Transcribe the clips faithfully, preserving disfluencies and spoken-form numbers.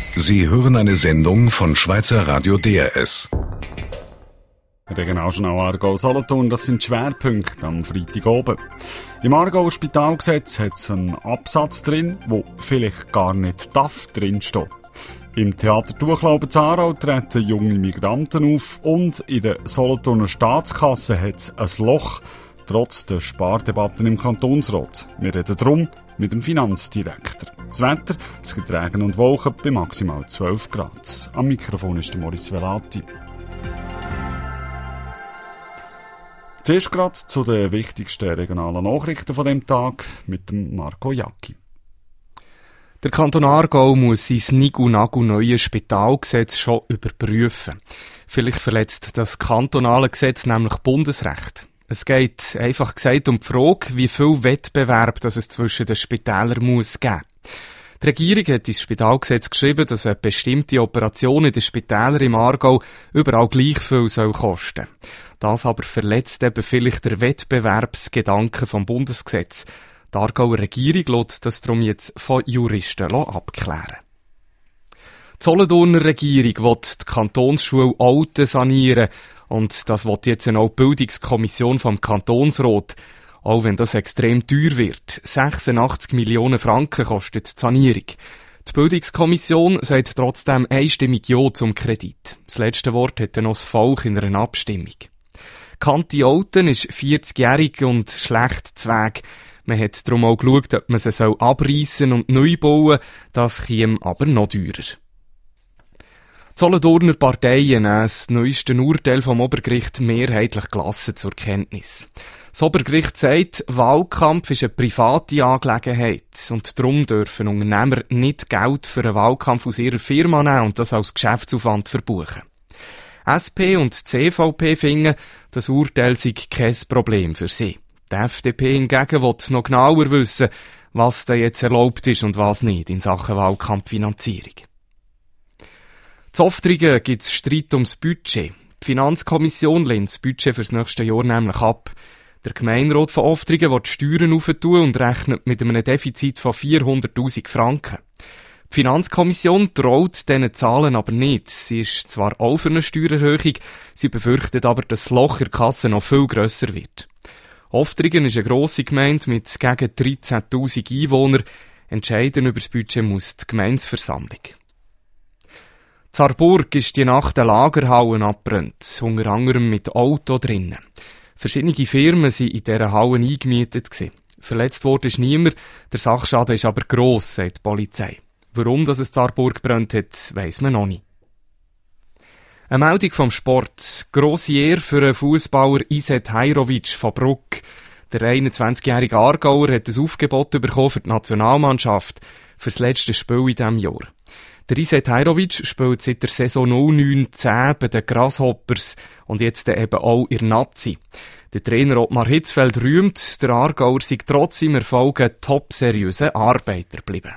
Sie hören eine Sendung von Schweizer Radio D R S. Regionaljournal Aargau-Solothurn, das sind Schwerpunkte am Freitag oben. Im Aargauer Spitalgesetz hat es einen Absatz drin, wo vielleicht gar nicht darf drinstehen. Im Theater Tuchlauben zu Aarau treten junge Migranten auf und in der Solothurner Staatskasse hat es ein Loch, trotz der Spardebatten im Kantonsrat. Wir reden darum mit dem Finanzdirektor. Das Wetter, es gibt Regen und Wolken bei maximal zwölf Grad. Am Mikrofon ist der Maurice Velati. Zuerst gerade zu den wichtigsten regionalen Nachrichten von dem Tag mit dem Marco Jacki. Der Kanton Aargau muss sein nigu-nagu-neue Spitalgesetz schon überprüfen. Vielleicht verletzt das kantonale Gesetz nämlich Bundesrecht. Es geht einfach gesagt um die Frage, wie viel Wettbewerb das es zwischen den Spitälern muss geben. Die Regierung hat ins Spitalgesetz geschrieben, dass eine bestimmte Operation in den Spitälern im Aargau überall gleich viel soll kosten. Das aber verletzt eben vielleicht den Wettbewerbsgedanken vom Bundesgesetz. Die Aargauer Regierung lässt das darum jetzt von Juristen abklären. Die Solothurner Regierung will die Kantonsschule Olten sanieren und das will jetzt auch die Bildungskommission vom Kantonsrat. Auch wenn das extrem teuer wird. sechsundachtzig Millionen Franken kostet die Sanierung. Die Bildungskommission sagt trotzdem einstimmig Ja zum Kredit. Das letzte Wort hat dann noch das Volk in einer Abstimmung. Kanti Olten ist vierzigjährig und schlecht zu Weg. Man hat darum auch geschaut, ob man sie abreißen und neu bauen soll. Das käme aber noch teurer. Die Solothurner Parteien nehmen das neueste Urteil vom Obergericht mehrheitlich gelassen zur Kenntnis. Das Obergericht sagt, Wahlkampf ist eine private Angelegenheit und darum dürfen Unternehmer nicht Geld für einen Wahlkampf aus ihrer Firma nehmen und das als Geschäftsaufwand verbuchen. S P und C V P finden, das Urteil sei kein Problem für sie. Die F D P hingegen will noch genauer wissen, was da jetzt erlaubt ist und was nicht in Sachen Wahlkampffinanzierung. Zu Oftringen gibt es Streit ums Budget. Die Finanzkommission lehnt das Budget für das nächste Jahr nämlich ab. Der Gemeinderat von Oftringen will die Steuern aufentun und rechnet mit einem Defizit von vierhunderttausend Franken. Die Finanzkommission traut diesen Zahlen aber nicht. Sie ist zwar auch für eine Steuererhöhung, sie befürchtet aber, dass das Loch in der Kasse noch viel grösser wird. Oftringen ist eine grosse Gemeinde mit gegen dreizehntausend Einwohnern. Entscheiden über das Budget muss die Gemeindeversammlung. In Saarburg ist die Nacht eine Lagerhalle abbrennt, unter anderem mit Auto drinnen. Verschiedene Firmen waren in dieser Halle eingemietet. Verletzt wurde ist niemand, der Sachschaden ist aber gross, sagt die Polizei. Warum das es Saarburg brennt hat, weiss man noch nicht. Eine Meldung vom Sport. Grosse Ehre für den Fußballer Iset Hajrovic von Bruck. Der einundzwanzigjährige Aargauer hat ein Aufgebot bekommen für die Nationalmannschaft für das letzte Spiel in diesem Jahr. Der Iset Hajrovic spielt seit der Saison null neun zehn bei den Grasshoppers und jetzt eben auch in der Nazi. Der Trainer Ottmar Hitzfeld rühmt, der Aargauer sei trotz seinem Erfolg ein top-seriöser Arbeiter geblieben.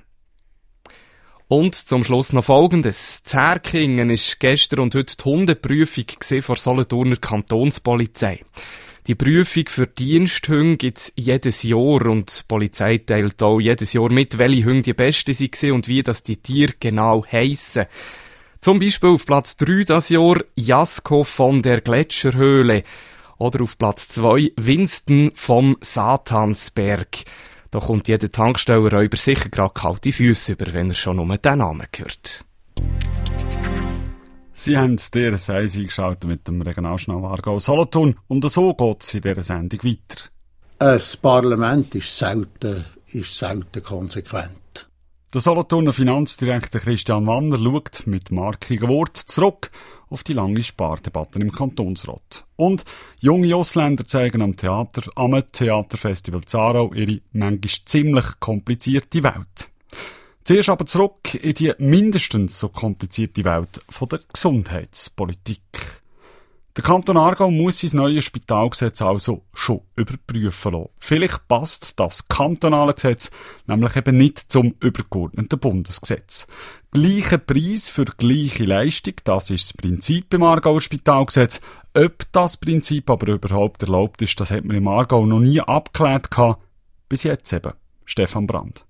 Und zum Schluss noch Folgendes. In Herkingen war gestern und heute die Hundeprüfung vor Solothurner Kantonspolizei. Die Prüfung für Diensthunde gibt es jedes Jahr und die Polizei teilt auch jedes Jahr mit, welche Hunde die besten waren und wie das die Tiere genau heissen. Zum Beispiel auf Platz drei das Jahr Jasko von der Gletscherhöhle oder auf Platz zwei Winston vom Satansberg. Da kommt jeder Tankstellenräuber sicher gerade kalte Füsse über, wenn er schon nur den Namen hört. Sie haben D R S eins eingeschaltet mit dem Regionaljournal Aargau-Solothurn und so geht es in dieser Sendung weiter. Das Parlament ist selten, ist selten konsequent. Der Solothurner Finanzdirektor Christian Wanner schaut mit markigen Worten zurück auf die lange Spardebatten im Kantonsrat. Und junge Ausländer zeigen am Theater, am Theaterfestival Aarau ihre manchmal ziemlich komplizierte Welt. Zuerst aber zurück in die mindestens so komplizierte Welt von der Gesundheitspolitik. Der Kanton Aargau muss sein neues Spitalgesetz also schon überprüfen lassen. Vielleicht passt das kantonale Gesetz nämlich eben nicht zum übergeordneten Bundesgesetz. Gleicher Preis für gleiche Leistung, das ist das Prinzip beim Aargauer Spitalgesetz. Ob das Prinzip aber überhaupt erlaubt ist, das hat man im Aargau noch nie abgeklärt gehabt. Bis jetzt eben. Stefan Brand.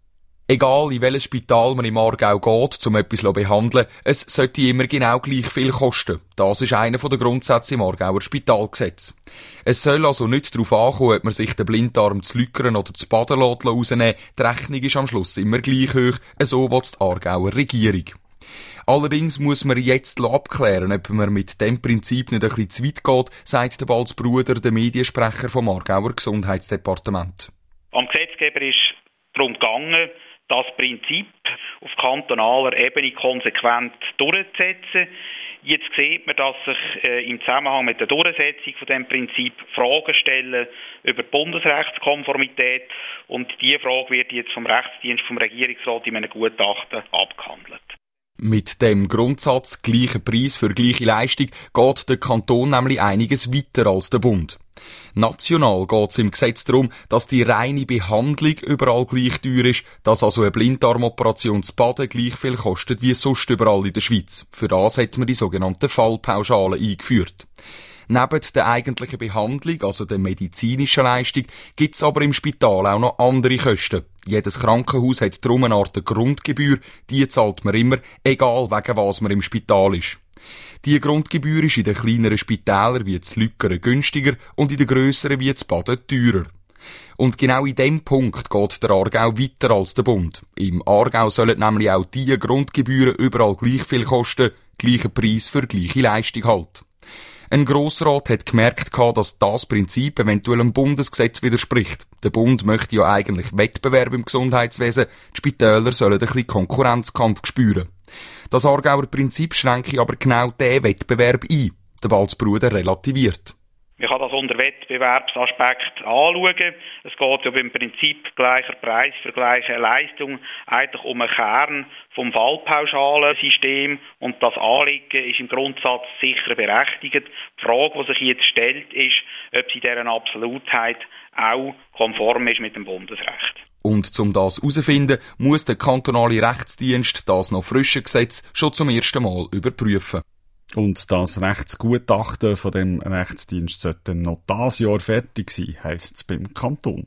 Egal, in welches Spital man im Aargau geht, um etwas zu behandeln, es sollte immer genau gleich viel kosten. Das ist einer der Grundsätze im Aargauer Spitalgesetz. Es soll also nicht darauf ankommen, ob man sich den Blinddarm zu lückern oder zu baden rausnehmen lässt. Die Rechnung ist am Schluss immer gleich hoch, so will die Aargauer Regierung. Allerdings muss man jetzt abklären, ob man mit dem Prinzip nicht ein bisschen zu weit geht, sagt der Balzbruder, der Mediensprecher vom Aargauer Gesundheitsdepartement. Am Gesetzgeber ist darum gegangen, das Prinzip auf kantonaler Ebene konsequent durchzusetzen. Jetzt sieht man, dass sich äh, im Zusammenhang mit der Durchsetzung von diesem Prinzip Fragen stellen über die Bundesrechtskonformität, und diese Frage wird jetzt vom Rechtsdienst vom Regierungsrat in einem Gutachten abgehandelt. Mit dem Grundsatz gleicher Preis für gleiche Leistung geht der Kanton nämlich einiges weiter als der Bund. National geht es im Gesetz darum, dass die reine Behandlung überall gleich teuer ist, dass also eine Blinddarmoperation zu Baden gleich viel kostet wie sonst überall in der Schweiz. Für das hat man die sogenannten Fallpauschalen eingeführt. Neben der eigentlichen Behandlung, also der medizinischen Leistung, gibt es aber im Spital auch noch andere Kosten. Jedes Krankenhaus hat darum eine Art Grundgebühr, die zahlt man immer, egal wegen was man im Spital ist. Die Grundgebühr ist in den kleineren Spitälern wie das Lückeren günstiger und in den grösseren wie das Baden teurer. Und genau in dem Punkt geht der Aargau weiter als der Bund. Im Aargau sollen nämlich auch diese Grundgebühren überall gleich viel kosten, gleicher Preis für gleiche Leistung halt. Ein Grossrat hat gemerkt, dass das Prinzip eventuell einem Bundesgesetz widerspricht. Der Bund möchte ja eigentlich Wettbewerb im Gesundheitswesen, die Spitäler sollen ein bisschen Konkurrenzkampf spüren. Das Aargauer Prinzip schränke aber genau diesen Wettbewerb ein. Der Balzbruder relativiert. Man kann das unter Wettbewerbsaspekt anschauen. Es geht ja beim Prinzip gleicher Preis für gleiche Leistung eigentlich um einen Kern vom Fallpauschalensystem, und das Anliegen ist im Grundsatz sicher berechtigt. Die Frage, die sich jetzt stellt, ist, ob sie deren Absolutheit auch konform ist mit dem Bundesrecht. Und um das herauszufinden, muss der kantonale Rechtsdienst das noch frische Gesetz schon zum ersten Mal überprüfen. Und das Rechtsgutachten von dem Rechtsdienst sollte noch dieses Jahr fertig sein, heisst es beim Kanton.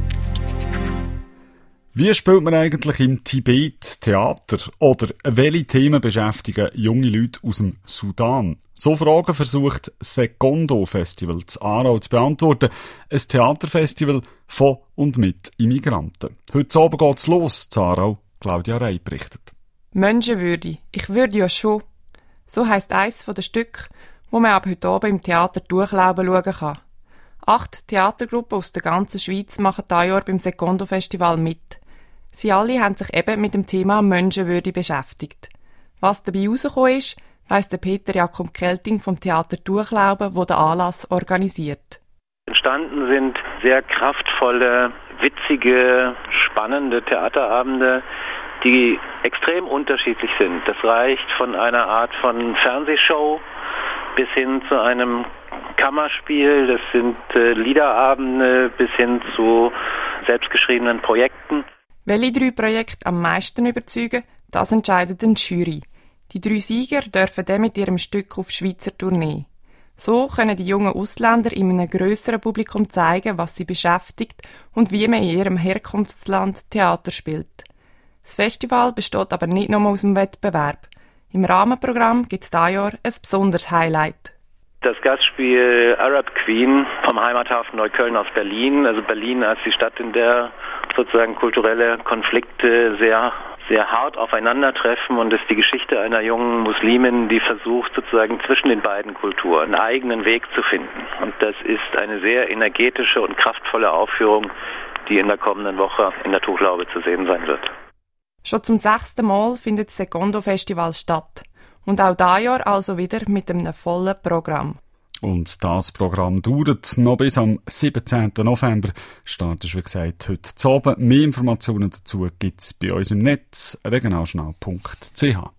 Wie spielt man eigentlich im Tibet Theater? Oder welche Themen beschäftigen junge Leute aus dem Sudan? So Fragen versucht das Secondo Festival zu Aarau zu beantworten. Ein Theaterfestival von und mit Immigranten. Heute Abend geht's los, zu Aarau. Claudia Rey berichtet. Menschenwürde. Ich würde ja schon. So heisst eins der Stücke, wo man ab heute Abend im Theater Durchlauben schauen kann. Acht Theatergruppen aus der ganzen Schweiz machen dieses Jahr beim Secondo Festival mit. Sie alle haben sich eben mit dem Thema Menschenwürde beschäftigt. Was dabei rausgekommen ist, weiss der Peter Jakob Kelting vom Theater Durchlauben, wo der Anlass organisiert. Entstanden sind sehr kraftvolle, witzige, spannende Theaterabende, die extrem unterschiedlich sind. Das reicht von einer Art von Fernsehshow bis hin zu einem Kammerspiel, das sind äh, Liederabende bis hin zu selbstgeschriebenen Projekten. Welche drei Projekte am meisten überzeugen, das entscheidet die Jury. Die drei Sieger dürfen dann mit ihrem Stück auf Schweizer Tournee. So können die jungen Ausländer in einem grösseren Publikum zeigen, was sie beschäftigt und wie man in ihrem Herkunftsland Theater spielt. Das Festival besteht aber nicht nur aus dem Wettbewerb. Im Rahmenprogramm gibt es dieses Jahr ein besonderes Highlight. Das Gastspiel Arab Queen vom Heimathafen Neukölln aus Berlin. Also Berlin als die Stadt, in der sozusagen kulturelle Konflikte sehr, sehr hart aufeinandertreffen, und es ist die Geschichte einer jungen Muslimin, die versucht sozusagen zwischen den beiden Kulturen einen eigenen Weg zu finden. Und das ist eine sehr energetische und kraftvolle Aufführung, die in der kommenden Woche in der Tuchlaube zu sehen sein wird. Schon zum sechsten Mal findet das Secondo Festival statt. Und auch dieses Jahr also wieder mit einem vollen Programm. Und das Programm dauert noch bis am siebzehnten November. Start ist wie gesagt heute zu Abend. Mehr Informationen dazu gibt es bei uns im Netz regionalschnau punkt c h.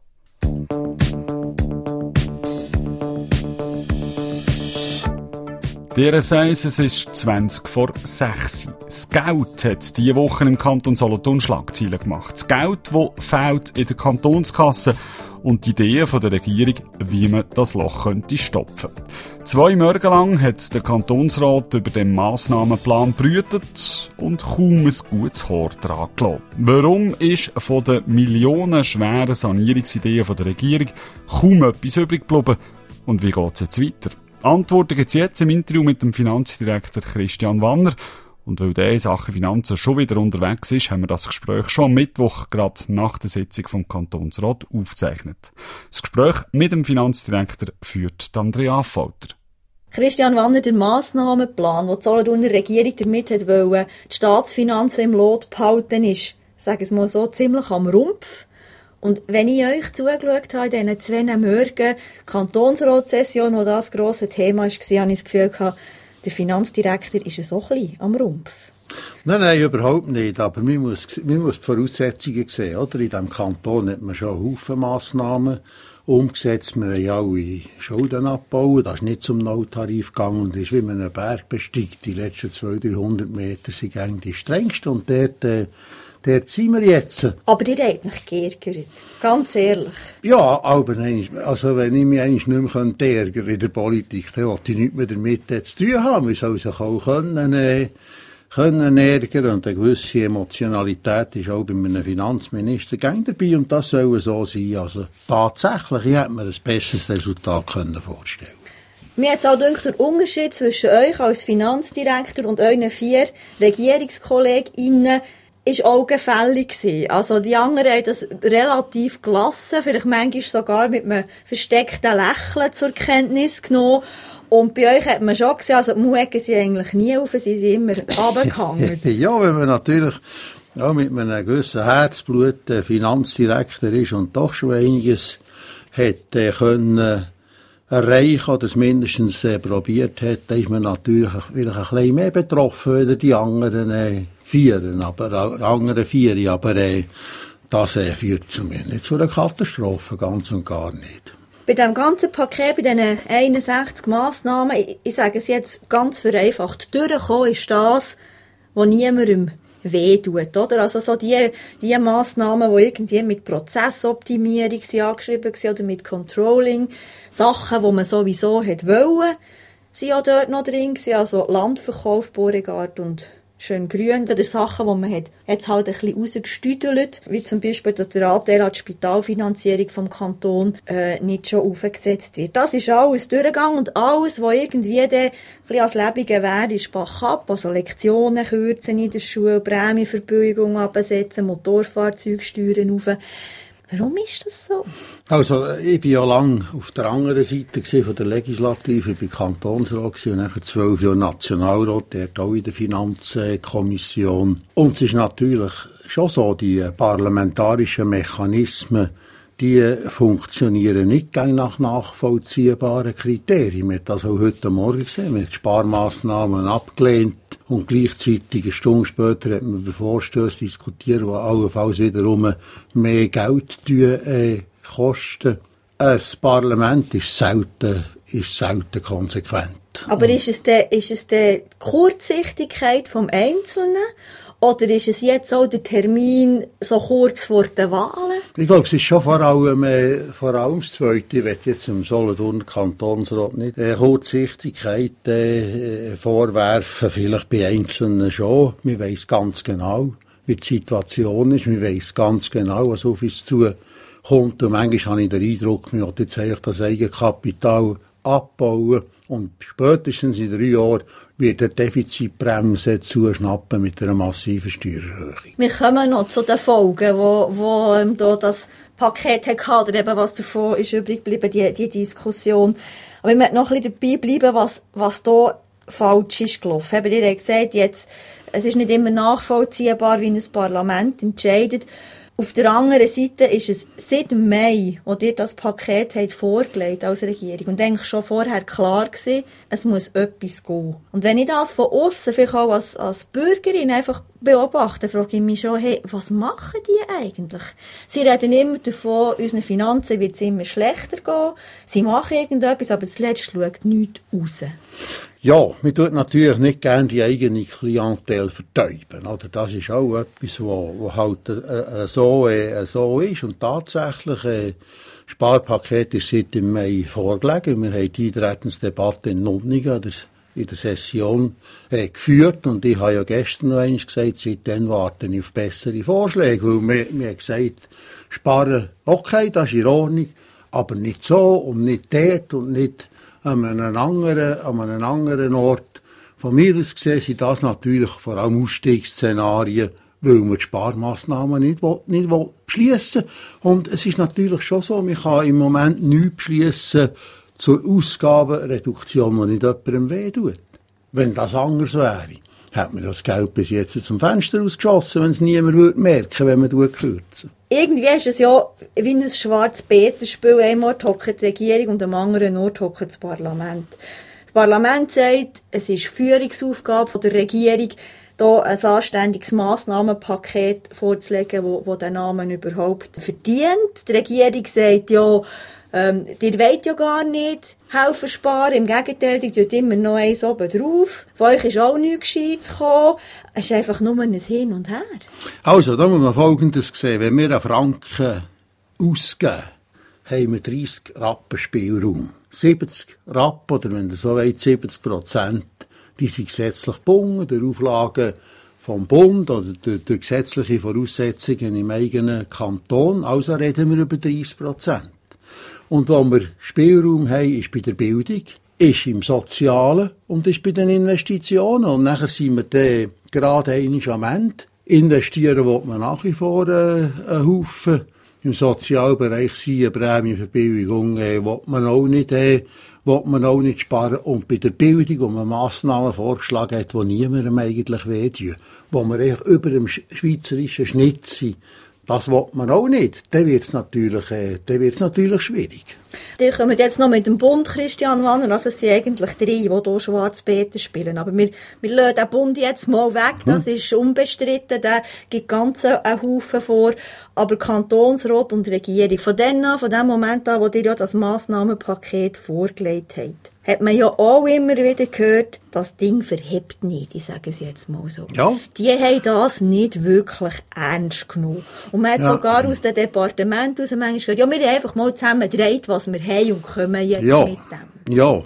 Der Seis, es ist zwanzig vor sechs. Das Geld hat diese Woche im Kanton Solothurn Schlagzeilen gemacht. Das Geld, das fehlt in der Kantonskasse. und die Ideen der Regierung, wie man das Loch könnte stopfen. Zwei Monate lang hat der Kantonsrat über den Massnahmenplan brütet und kaum ein gutes Haar dran gelassen. Warum ist von den millionenschweren Sanierungsideen der Regierung kaum etwas übrig geblieben? Und wie geht es jetzt weiter? Antworten gibt es jetzt im Interview mit dem Finanzdirektor Christian Wanner. Und weil der in Sachen Finanzen schon wieder unterwegs ist, haben wir das Gespräch schon am Mittwoch, gerade nach der Sitzung vom Kantonsrat, aufgezeichnet. Das Gespräch mit dem Finanzdirektor führt Andrea Affolter. Christian Wanner, der Massnahmenplan, den die Solothurner Regierung damit hat wollen, die Staatsfinanzen im Lot behalten, ist, sagen wir es mal so, ziemlich am Rumpf. Und wenn ich euch zugeschaut habe in diesen zwei Morgen Kantonsratssession, wo das grosse Thema war, habe ich das Gefühl gehabt, der Finanzdirektor ist so klein am Rumpf. Nein, nein, überhaupt nicht. Aber man muss, man muss die Voraussetzungen sehen. Oder? In diesem Kanton hat man schon einen Haufen Massnahmen umgesetzt. Wir haben alle Schulden abgebaut. Das ist nicht zum Nulltarif gegangen und ist wie man einen Berg besteigt. Die letzten zweihundert, dreihundert Meter sind eigentlich die strengsten. Und dort, äh, dort sind wir jetzt. Aber ihr habt mich geärgert. Ganz ehrlich. Ja, aber also wenn ich mich eigentlich nicht mehr ärgern könnte in der Politik, dann wollte ich nichts mehr damit zu tun haben. Wir sollen sich auch können, äh, können ärgern. Und eine gewisse Emotionalität ist auch bei einem Finanzminister gang dabei. Und das soll so sein. Also tatsächlich, ich hätte mir ein besseres Resultat können vorstellen. Mir hat es auch gedacht, der Unterschied zwischen euch als Finanzdirektor und euren vier RegierungskollegInnen ist augenfällig gewesen. Also die anderen haben das relativ gelassen, vielleicht manchmal sogar mit einem versteckten Lächeln zur Kenntnis genommen. Und bei euch hat man schon gesehen, also die Muecken sind eigentlich nie auf, sie sind immer runtergehangen. Ja, wenn man natürlich ja, mit einem gewissen Herzblut äh, Finanzdirektor ist und doch schon einiges hätte äh, können erreichen oder es mindestens äh, probiert hat, dann ist man natürlich vielleicht ein bisschen mehr betroffen als die anderen äh, Vieren, aber äh, anderen Vier, aber äh, das äh, führt zu mir nicht zu einer Katastrophe, ganz und gar nicht. Bei diesem ganzen Paket, bei diesen einundsechzig Massnahmen, ich, ich sage es jetzt ganz vereinfacht, durchgekommen ist das, was niemandem weh tut, oder? Also so die, die Massnahmen, die irgendwie mit Prozessoptimierung sind angeschrieben waren oder mit Controlling, Sachen, die man sowieso hätte wollen, sind auch dort noch drin gewesen, also Landverkauf, Beauregard und Schöngrün, das sind Sachen, die man hat jetzt halt ein bisschen rausgestüdelt, wie zum Beispiel, dass der Anteil an die Spitalfinanzierung vom Kanton äh, nicht schon aufgesetzt wird. Das ist alles durchgegangen und alles, was irgendwie dann ein bisschen als Lebige wäre, ist Bach ab, also Lektionen kürzen in der Schule, Prämienverbilligungen absetzen, Motorfahrzeugsteuern rauf. Warum ist das so? Also, ich war ja lange auf der anderen Seite von der Legislative, ich war Kantonsrat und nachher zwölf Jahre Nationalrat, der hat auch in der Finanzkommission. Und es ist natürlich schon so, die parlamentarischen Mechanismen, die funktionieren nicht nach nachvollziehbaren Kriterien. Man hat das auch heute Morgen gesehen, man hat Sparmaßnahmen abgelehnt und gleichzeitig eine Stunde später hat man über Vorstöße diskutiert, die allenfalls wiederum mehr Geld äh, kosten. Ein Parlament ist selten, ist selten konsequent. Aber ist es denn, ist es denn die Kurzsichtigkeit vom Einzelnen? Oder ist es jetzt auch der Termin so kurz vor den Wahlen? Ich glaube, es ist schon vor allem, äh, vor allem das Zweite. Ich will jetzt im Solothurner Kantonsrat nicht äh, Kurzsichtigkeit äh, vorwerfen. Vielleicht bei Einzelnen schon. Man weiss ganz genau, wie die Situation ist. Man weiss ganz genau, was auf uns zukommt. Und manchmal habe ich den Eindruck, man will jetzt eigentlich das Eigenkapital abbauen. Und spätestens in drei Jahren wird die Defizitbremse zuschnappen mit einer massiven Steuererhöhung. Wir kommen noch zu den Folgen, wo, wo ähm, da das Paket hatte, oder eben was davon ist übrig geblieben, die, die Diskussion. Aber ich möchte noch ein bisschen dabei bleiben, was, was da falsch ist gelaufen. Eben, ihr habt gesagt, jetzt, es ist nicht immer nachvollziehbar, wie ein Parlament entscheidet. Auf der anderen Seite ist es seit Mai, als ihr das Paket habt vorgelegt als Regierung und eigentlich schon vorher klar gewesen, es muss etwas gehen. Und wenn ich das von aussen, vielleicht auch als, als Bürgerin einfach beobachte, frage ich mich schon, hey, was machen die eigentlich? Sie reden immer davon, unseren Finanzen wird es immer schlechter gehen. Sie machen irgendetwas, aber zuletzt schaut nichts raus. Ja, man tut natürlich nicht gerne die eigene Klientel vertäuben, oder? Das ist auch etwas, wo, wo halt äh, äh, so, äh, so ist. Und tatsächlich, äh, Sparpaket ist seit im Mai vorgelegen. Wir haben die Eintretensdebatte in Nunningen in der Session äh, geführt. Und ich habe ja gestern noch einmal gesagt, seitdem warte ich auf bessere Vorschläge. Weil wir, wir haben gesagt, sparen, okay, das ist in Ordnung, aber nicht so und nicht dort und nicht an einem anderen, an einem anderen Ort. Von mir aus gesehen sind das natürlich vor allem Ausstiegsszenarien, weil man die Sparmassnahmen nicht, will, nicht will beschliessen will. Und es ist natürlich schon so, man kann im Moment nichts beschliessen zur Ausgabenreduktion, die nicht jemandem wehtut. Wenn das anders wäre, hat man das Geld bis jetzt zum Fenster ausgeschossen, wenn es niemand würde merken, wenn man kürzen. Irgendwie ist es ja wie ein Schwarz-Peter-Spiel. Einmal hockt die Regierung und am anderen Ort hockt das Parlament. Das Parlament sagt, es ist Führungsaufgabe der Regierung, hier ein anständiges Massnahmenpaket vorzulegen, wo, wo den Namen überhaupt verdient. Die Regierung sagt, ja, ähm, ihr wollt ja gar nicht helfen sparen. Im Gegenteil, die tut immer noch eins oben drauf. Von euch ist auch nichts Gescheites gekommen. Es ist einfach nur ein Hin und Her. Also, da muss man Folgendes sehen. Wenn wir einen Franken ausgeben, haben wir dreissig Rappen Spielraum. siebzig Rappen, oder wenn ihr so wollt, siebzig Prozent, die sind gesetzlich gebunden durch Auflagen vom Bund oder durch, durch gesetzliche Voraussetzungen im eigenen Kanton. Also reden wir über dreissig Prozent. Und wo wir Spielraum haben, ist bei der Bildung, ist im Sozialen und ist bei den Investitionen. Und nachher sind wir dann gerade einmal am Ende. Investieren will man nach wie vor äh, einen Haufen. Im Sozialbereich sind eine Prämienverbilligung, äh, will man auch nicht, äh, will man auch nicht sparen. Und bei der Bildung, wo man Massnahmen vorgeschlagen hat, die niemandem eigentlich wehtun, wo wir eigentlich über dem schweizerischen Schnitt sind, das will man auch nicht. Dann wird es natürlich, äh, dann wird's natürlich schwierig. Die kommen jetzt noch mit dem Bund, Christian Wanner. Also es sind eigentlich drei, die hier Schwarz-Peter spielen. Aber wir, wir lassen den Bund jetzt mal weg. Das hm. ist unbestritten. Der gibt ganz einen Haufen vor. Aber Kantonsrat und Regierung, von dann an, von dem Moment an, wo ihr ja das Massnahmenpaket vorgelegt habt, hat man ja auch immer wieder gehört, das Ding verhebt nicht, ich sage es jetzt mal so. Ja. Die haben das nicht wirklich ernst genommen. Und man hat ja. sogar aus dem Departement aus manchmal gesagt, ja, wir haben einfach mal zusammen gedreht, was wir haben und kommen jetzt ja. mit dem. Ja.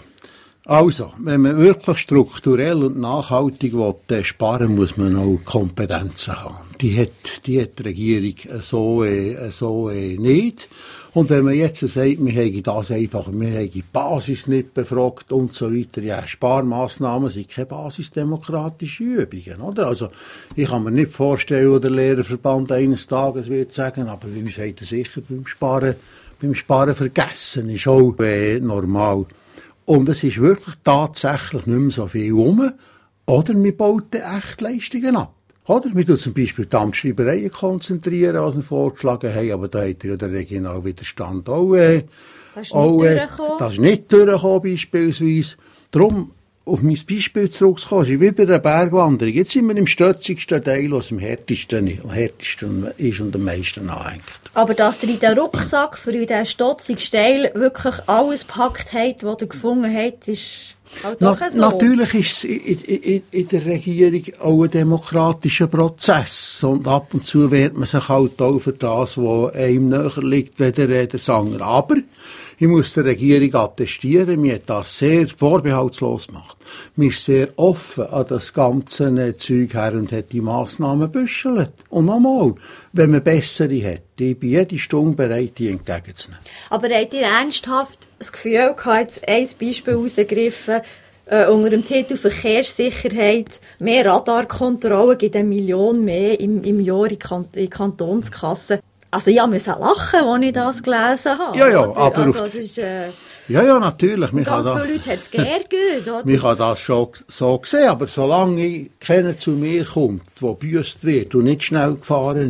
Also, wenn man wirklich strukturell und nachhaltig will, sparen, muss man auch Kompetenzen haben. Die hat, die hat die Regierung so, äh, so äh, nicht. Und wenn man jetzt sagt, wir haben das einfach, wir haben die Basis nicht befragt und so weiter, ja, Sparmassnahmen sind keine basisdemokratische Übungen, oder? Also, ich kann mir nicht vorstellen, wo der Lehrerverband eines Tages wird sagen, aber wie sagt er sicher, beim Sparen, beim Sparen vergessen ist auch äh, normal. Und es ist wirklich tatsächlich nicht mehr so viel rum, oder wir bauen echt Leistungen ab. Oder? Wir tun zum Beispiel die Amtsschreibereien konzentrieren, was wir vorgeschlagen haben, aber da hat ja der Regionalwiderstand auch, äh, das ist auch, nicht äh, durchgekommen. Das ist nicht durchgekommen, beispielsweise. Darum, auf mein Beispiel zurückzukommen, ist wie bei der Bergwanderung. Jetzt sind wir im stötzigsten Teil, was am härtesten, am härtesten ist und am meisten anhängt. Aber dass ihr in den Rucksack für den stotzigsten Teil wirklich alles gepackt habt, was ihr gefunden habt, ist halt doch Na, so. Natürlich ist es in, in, in der Regierung auch ein demokratischer Prozess. Und ab und zu wehrt man sich halt auch für das, was einem näher liegt, wie der, der Sanger. Aber ich muss der Regierung attestieren, mir hat das sehr vorbehaltslos gemacht. Mir ist sehr offen an das ganze Zeug her und hat die Massnahmen büschelt. Und nochmal, wenn man bessere hat, ich bin jede Stunde bereit, die entgegenzunehmen. Aber habt ihr ernsthaft das Gefühl gehabt, jetzt ein Beispiel rausgegriffen, äh, unter dem Titel Verkehrssicherheit, mehr Radarkontrollen gibt eine Million mehr im, im Jahr in, Kant- in Kantonskasse. Also ich musste lachen, als ich das gelesen habe. Ja, ja, oder? aber also, auf das ist, äh, ja, ja, natürlich. Und ganz viele Leute hat es geärgert, oder? Man kann das schon so sehen, aber solange keiner zu mir kommt, der gebüsst wird und nicht schnell gefahren ist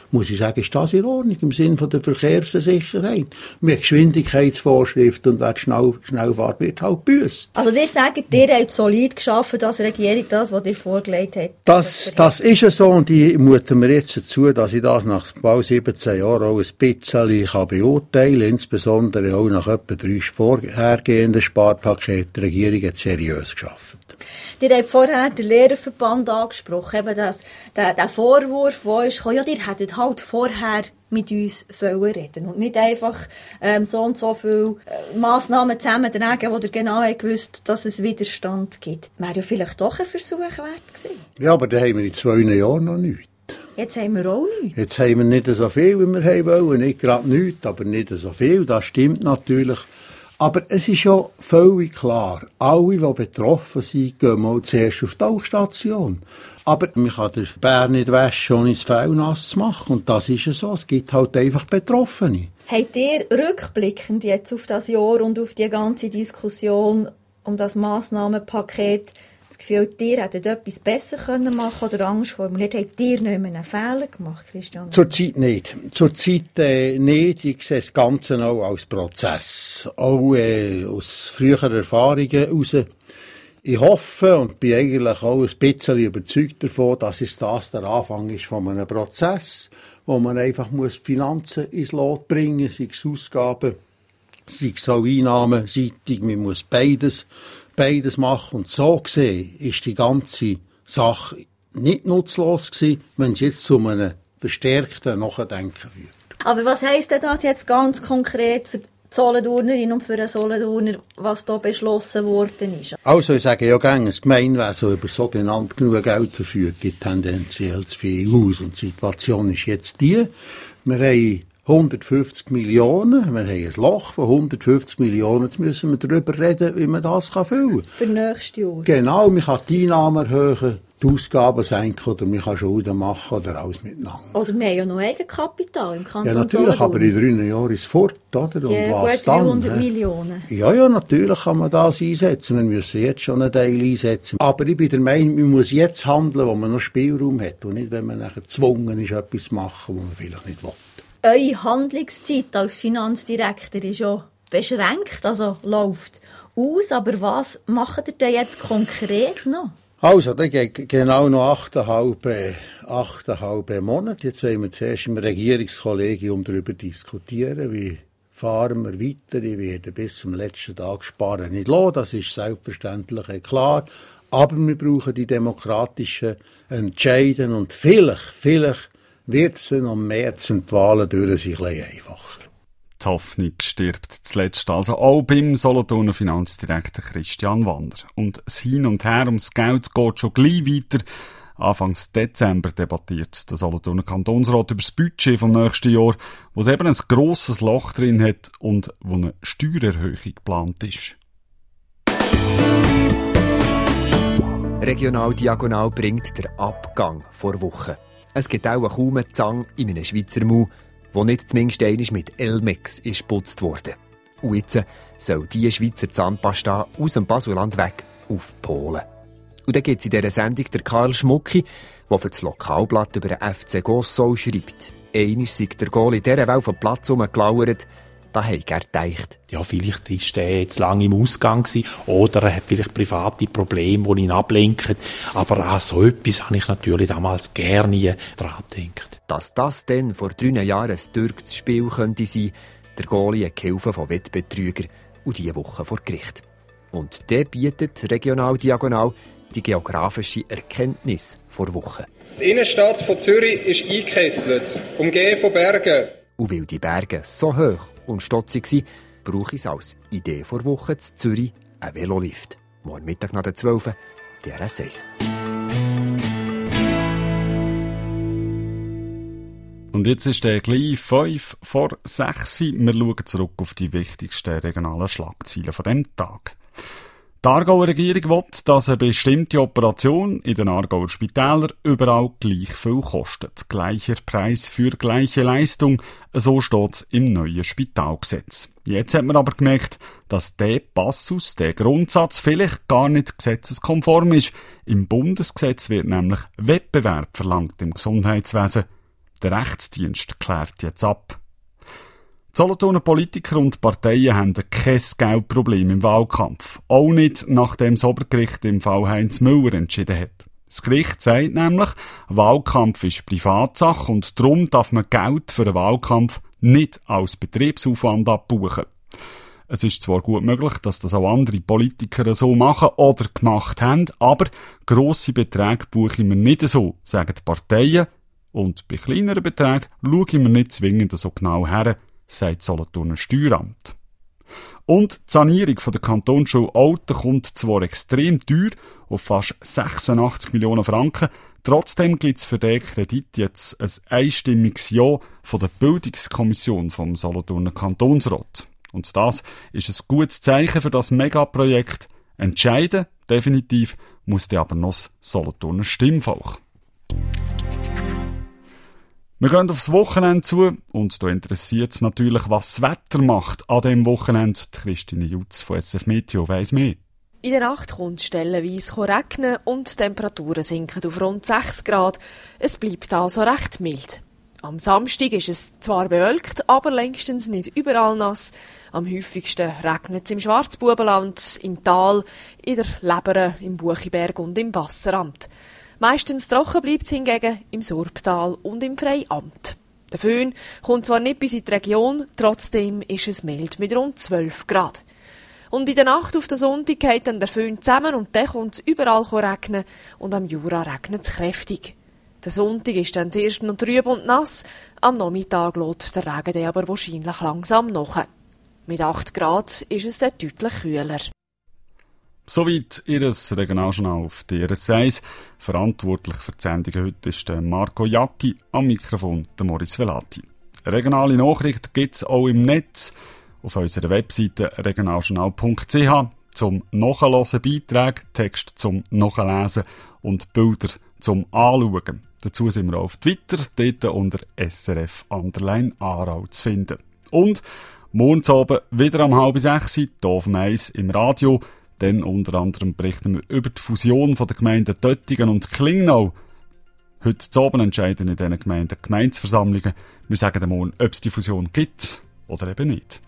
muss ich sagen, ist das in Ordnung im Sinne von der Verkehrssicherheit. Mit Geschwindigkeitsvorschriften und wer schnell, schnell fährt, wird halt büßt. Also ihr sagt, ihr habt solid geschaffen, dass die Regierung das, was ihr vorgelegt habt. Das, das ist ja so und ich mute mir jetzt dazu, dass ich das nach bald siebzehn Jahren auch ein bisschen kann beurteilen kann, insbesondere auch nach etwa drei vorhergehenden Sparpaketen. Die Regierung hat seriös geschaffen. Ihr habt vorher den Lehrerverband angesprochen, eben das, der, der Vorwurf, der ist gekommen, ja, ihr hättet halt vorher mit uns sollen reden und nicht einfach ähm, so und so viele äh, Massnahmen zusammentragen, wo ihr genau gewusst, dass es Widerstand gibt. Wäre ja vielleicht doch ein Versuch wert gewesen. Ja, aber da haben wir in zwei Jahren noch nichts. Jetzt haben wir auch nichts. Jetzt haben wir nicht so viel, wie wir haben wollen. Nicht gerade nichts, aber nicht so viel. Das stimmt natürlich. Aber es ist ja völlig klar, alle, die betroffen sind, gehen mal zuerst auf die Tauchstation. Aber man kann den Bär nicht waschen, ohne das Fell nass zu machen. Und das ist ja so. Es gibt halt einfach Betroffene. Habt ihr rückblickend jetzt auf das Jahr und auf die ganze Diskussion um das Massnahmenpaket das Gefühl, ihr hättet etwas besser machen können oder Angst formuliert? Habt ihr nicht mehr einen Fehler gemacht, Christian? Zurzeit nicht. Zurzeit äh, nicht. Ich sehe das Ganze auch als Prozess. Auch äh, aus früheren Erfahrungen heraus. Ich hoffe und bin eigentlich auch ein bisschen überzeugt davon, dass es das der Anfang ist von einem Prozess, wo man einfach muss die Finanzen ins Lot bringen, sei es Ausgaben, sei es auch einnahmenseitig. Man muss beides beides machen. Und so gesehen ist die ganze Sache nicht nutzlos gewesen, wenn es jetzt zu einem verstärkten Nachdenken führt. Aber was heisst denn das jetzt ganz konkret für die Solothurnerin und für den Solothurner, was da beschlossen worden ist? Also ich sage ja gerne, das Gemeinwesen über sogenannt genug Geld verfügt, gibt tendenziell zu viel aus. Und die Situation ist jetzt die, wir haben hundertfünfzig Millionen, wir haben ein Loch von hundertfünfzig Millionen, jetzt müssen wir darüber reden, wie man das füllen kann. Für nächstes Jahr? Genau, man kann die Einnahmen erhöhen, die Ausgaben senken oder man kann Schulden machen oder alles miteinander. Oder wir haben ja noch Eigenkapital im Kanton. Ja, natürlich, aber in drei Jahren ist es fort, oder? Und ja, was gut dann? dreihundert Millionen. Ja, ja, natürlich kann man das einsetzen. Wir müssen jetzt schon einen Teil einsetzen. Aber ich bin der Meinung, man muss jetzt handeln, wo man noch Spielraum hat und nicht, wenn man nachher gezwungen ist, etwas zu machen, was man vielleicht nicht will. Eure Handlungszeit als Finanzdirektor ist ja beschränkt, also läuft aus. Aber was macht ihr denn jetzt konkret noch? Also, da geht genau noch achteinhalb, äh, achteinhalb Monate. Jetzt wollen wir zuerst im Regierungskollegium darüber diskutieren, wie fahren wir weiter. Ich werde bis zum letzten Tag sparen nicht lassen, das ist selbstverständlich klar. Aber wir brauchen die demokratischen Entscheidungen und vielleicht, vielleicht wird es am März und die Wahlen durch sich ein bisschen einfacher. Die Hoffnung stirbt zuletzt also auch beim Solothurner Finanzdirektor Christian Wander. Und das Hin und Her ums Geld geht schon gleich weiter. Anfang Dezember debattiert der Solothurner Kantonsrat über das Budget vom nächsten Jahr, wo es eben ein grosses Loch drin hat und wo eine Steuererhöhung geplant ist. Regional Diagonal bringt der Abgang vor Wochen. Es gibt auch kaum einen Zang in einem Schweizer Mau, wo nicht zumindest einmal mit Elmex ist geputzt wurde. Und jetzt soll diese Schweizer Zahnpasta aus dem Basuland weg auf Polen. Und dann gibt es in dieser Sendung der Karl Schmucki, der für das Lokalblatt über den F C Gossau schreibt. Einmal sei der Goal in dieser Welt vom Platz herumgelauert, da habe ich gerne gedacht. Ja, vielleicht war er jetzt lange im Ausgang gewesen, oder er hat vielleicht private Probleme, die ihn ablenken. Aber an so etwas habe ich natürlich damals gerne daran gedacht. Dass das dann vor drei Jahren ein türkisches Spiel könnte sein, der Goalie hat Hilfe von Wettbetrügern und diese Woche vor Gericht. Und der bietet Regional Diagonal die geografische Erkenntnis vor Wochen. Die Innenstadt von Zürich ist eingekesselt, umgeben von Bergen. Und weil die Berge so hoch und stotzig sind, brauche ich es als Idee vor Woche zu Zürich einen Velolift. Morgen Mittag nach der zwölf, D R S eins. Und jetzt ist der gleich fünf vor sechs. Wir schauen zurück auf die wichtigsten regionalen Schlagzeilen von diesem Tag. Die Aargauer Regierung will, dass eine bestimmte Operation in den Aargauer Spitälern überall gleich viel kostet. Gleicher Preis für gleiche Leistung, so steht es im neuen Spitalgesetz. Jetzt hat man aber gemerkt, dass der Passus, der Grundsatz vielleicht gar nicht gesetzeskonform ist. Im Bundesgesetz wird nämlich Wettbewerb verlangt im Gesundheitswesen. Der Rechtsdienst klärt jetzt ab. Die Solothurner Politiker und Parteien haben kein Geldproblem im Wahlkampf. Auch nicht, nachdem das Obergericht im Fall Heinz Müller entschieden hat. Das Gericht sagt nämlich, Wahlkampf ist Privatsache und darum darf man Geld für einen Wahlkampf nicht als Betriebsaufwand abbuchen. Es ist zwar gut möglich, dass das auch andere Politiker so machen oder gemacht haben, aber grosse Beträge buchen wir nicht so, sagen die Parteien. Und bei kleineren Beträgen schauen wir nicht zwingend so genau her, sagt das Solothurner Steueramt. Und die Sanierung von der Kantonsschule Olten kommt zwar extrem teuer, auf fast sechsundachtzig Millionen Franken, trotzdem gibt es für diesen Kredit jetzt ein einstimmiges Ja von der Bildungskommission vom Solothurner Kantonsrat. Und das ist ein gutes Zeichen für das Megaprojekt. Entscheiden, definitiv, muss dann aber noch das Solothurner Stimmvolk. Wir gehen aufs Wochenende zu und da interessiert es natürlich, was das Wetter macht an diesem Wochenende. Die Christine Jutz von S F Meteo weiss mehr. In der Nacht kommt es stellenweise regnen und die Temperaturen sinken auf rund sechs Grad. Es bleibt also recht mild. Am Samstag ist es zwar bewölkt, aber längstens nicht überall nass. Am häufigsten regnet es im Schwarzbubenland, im Tal, in der Lebere, im Buchiberg und im Wasseramt. Meistens trocken bleibt es hingegen im Surbtal und im Freiamt. Der Föhn kommt zwar nicht bis in die Region, trotzdem ist es mild mit rund zwölf Grad. Und in der Nacht auf den Sonntag geht dann der Föhn zusammen und dann kommt es überall regnen und am Jura regnet es kräftig. Der Sonntag ist dann zuerst noch trüb und nass, am Nachmittag lässt der Regen dann aber wahrscheinlich langsam nach. Mit acht Grad ist es dann deutlich kühler. Soweit Ihres Regionaljournal auf D R S eins. Verantwortlich für die Sendung heute ist Marco Jacki, am Mikrofon der Moritz Velati. Regionale Nachrichten gibt es auch im Netz auf unserer Webseite regionaljournal punkt c h zum Nachhören Beiträge, Text zum Nachlesen und Bilder zum Anschauen. Dazu sind wir auch auf Twitter, dort unter S R F Underline Aarau zu finden. Und morgens oben wieder um halb sechs, hier auf dem eins im Radio. Dann unter anderem berichten wir über die Fusion von der Gemeinden Döttingen und Klingnau. Heute Abend entscheiden in diesen Gemeinden Gemeindeversammlungen. Wir sagen dem morgen, ob es die Fusion gibt oder eben nicht.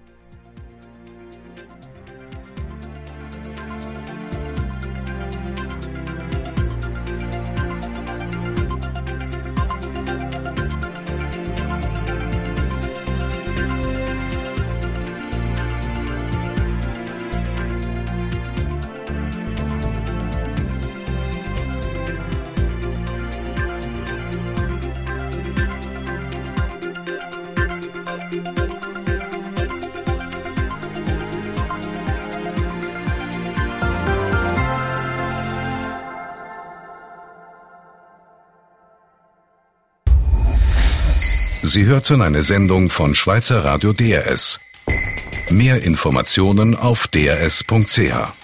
Sie hörten eine Sendung von Schweizer Radio D R S. Mehr Informationen auf d r s punkt c h.